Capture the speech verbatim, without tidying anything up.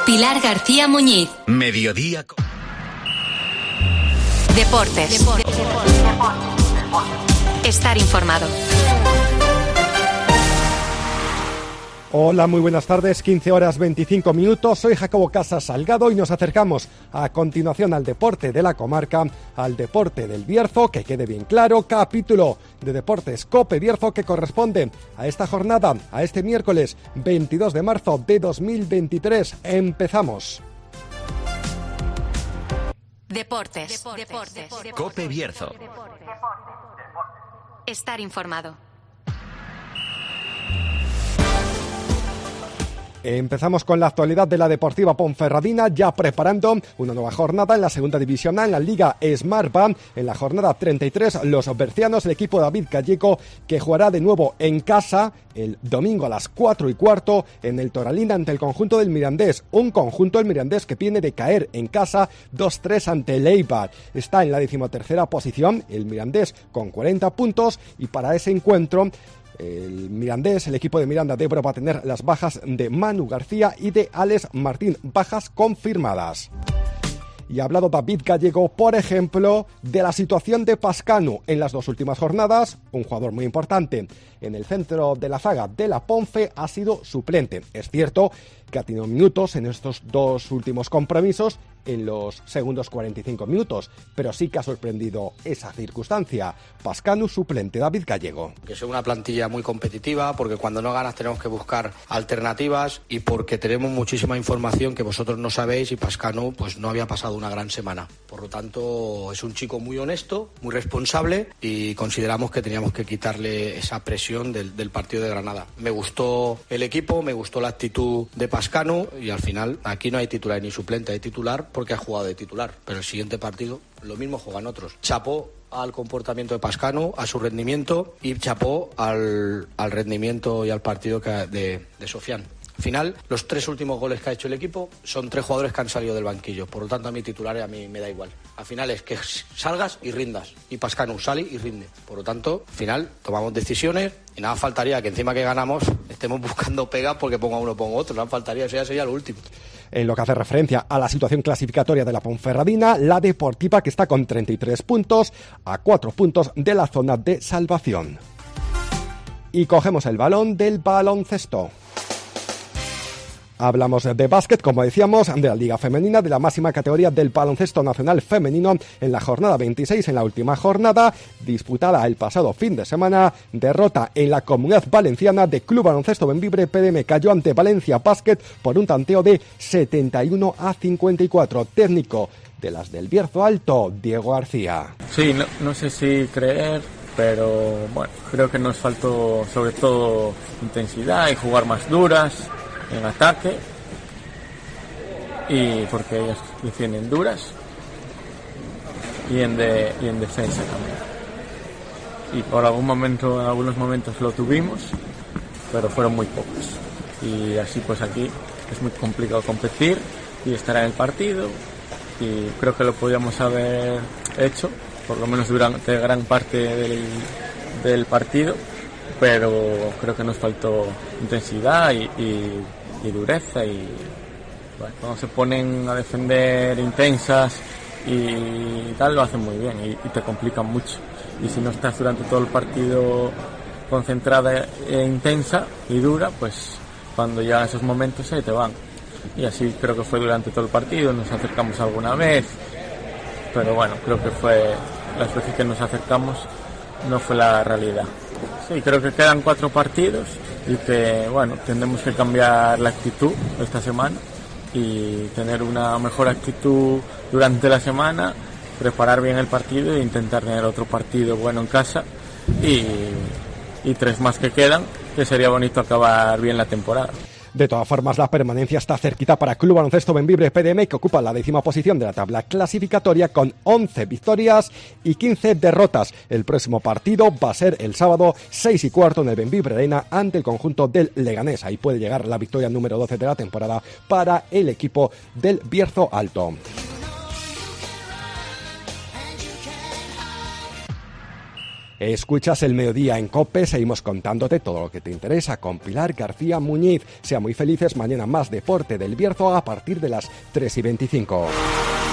Pilar García Muñiz. Mediodía. Deportes. Deportes. Estar informado. Hola, muy buenas tardes, quince horas veinticinco minutos, soy Jacobo Casas Salgado y nos acercamos a continuación al deporte de la comarca, al deporte del Bierzo, que quede bien claro, capítulo de Deportes Cope Bierzo que corresponde a esta jornada, a este miércoles veintidós de marzo de dos mil veintitrés. Empezamos. Deportes. Deportes. Deportes. Cope Bierzo. Estar informado. Empezamos con la actualidad de la Deportiva Ponferradina, ya preparando una nueva jornada en la segunda división A, en la Liga Smartbank. En la jornada treinta y tres, los bercianos, el equipo de David Calleco, que jugará de nuevo en casa el domingo a las cuatro y cuarto en el Toralín ante el conjunto del Mirandés. Un conjunto, el Mirandés, que viene de caer en casa dos tres ante el Eibar. Está en la decimotercera posición, el Mirandés con cuarenta puntos, y para ese encuentro el Mirandés, el equipo de Miranda de Ebro, va a tener las bajas de Manu García y de Alex Martín, bajas confirmadas. Y ha hablado David Gallego, por ejemplo, de la situación de Pascanu en las dos últimas jornadas. Un jugador muy importante en el centro de la zaga de la Ponfe ha sido suplente. Es cierto que ha tenido minutos en estos dos últimos compromisos, en los segundos cuarenta y cinco minutos, pero sí que ha sorprendido esa circunstancia. Pascanu suplente, David Gallego. Que es una plantilla muy competitiva, porque cuando no ganas tenemos que buscar alternativas y porque tenemos muchísima información que vosotros no sabéis, y Pascanu pues no había pasado una gran semana. Por lo tanto, es un chico muy honesto, muy responsable, y consideramos que teníamos que quitarle esa presión del, del partido de Granada. Me gustó el equipo, me gustó la actitud de Pascanu, y al final aquí no hay titular ni suplente, hay titular porque ha jugado de titular, pero el siguiente partido lo mismo juegan otros. Chapó al comportamiento de Pascanu, a su rendimiento, y chapó al, al rendimiento y al partido que, de, de Sofian. Al final, los tres últimos goles que ha hecho el equipo son tres jugadores que han salido del banquillo. Por lo tanto, a mi titular a mí me da igual. Al final es que salgas y rindas. Y Pascanu sale y rinde. Por lo tanto, al final tomamos decisiones y nada faltaría que encima que ganamos estemos buscando pegas porque ponga uno ponga otro. Nada faltaría, eso ya sería lo último. En lo que hace referencia a la situación clasificatoria de la Ponferradina, la Deportiva, que está con treinta y tres puntos, a cuatro puntos de la zona de salvación. Y cogemos el balón del baloncesto. Hablamos de básquet, como decíamos, de la Liga Femenina, de la máxima categoría del baloncesto nacional femenino, en la jornada veintiséis, en la última jornada, disputada el pasado fin de semana, derrota en la Comunidad Valenciana de Club Baloncesto Bembibre. P D M cayó ante Valencia Basket por un tanteo de setenta y uno a cincuenta y cuatro. Técnico de las del Bierzo Alto, Diego García. Sí, no, no sé si creer, pero bueno, creo que nos faltó sobre todo intensidad y jugar más duras en ataque, y porque ellas defienden duras, y en de, y en defensa también. Y por algún momento, en algunos momentos lo tuvimos, pero fueron muy pocos. Y así pues aquí es muy complicado competir y estar en el partido, y creo que lo podíamos haber hecho, por lo menos durante gran parte del, del partido, pero creo que nos faltó intensidad y, y, y dureza, y bueno, cuando se ponen a defender intensas y tal, lo hacen muy bien y, y te complican mucho, y si no estás durante todo el partido concentrada e intensa y dura, pues cuando llegan esos momentos se te van, y así creo que fue durante todo el partido. Nos acercamos alguna vez, pero bueno, creo que fue las veces que nos acercamos no fue la realidad. Sí, creo que quedan cuatro partidos y que, bueno, tendremos que cambiar la actitud esta semana y tener una mejor actitud durante la semana, preparar bien el partido e intentar tener otro partido bueno en casa, y, y tres más que quedan, que sería bonito acabar bien la temporada. De todas formas, la permanencia está cerquita para Club Baloncesto Bembibre P D M, que ocupa la décima posición de la tabla clasificatoria con once victorias y quince derrotas. El próximo partido va a ser el sábado seis y cuarto en el Bembibre Arena ante el conjunto del Leganés. Ahí puede llegar la victoria número doce de la temporada para el equipo del Bierzo Alto. Escuchas El Mediodía en COPE, seguimos contándote todo lo que te interesa con Pilar García Muñiz. Sean muy felices, mañana más deporte del Bierzo a partir de las tres y veinticinco.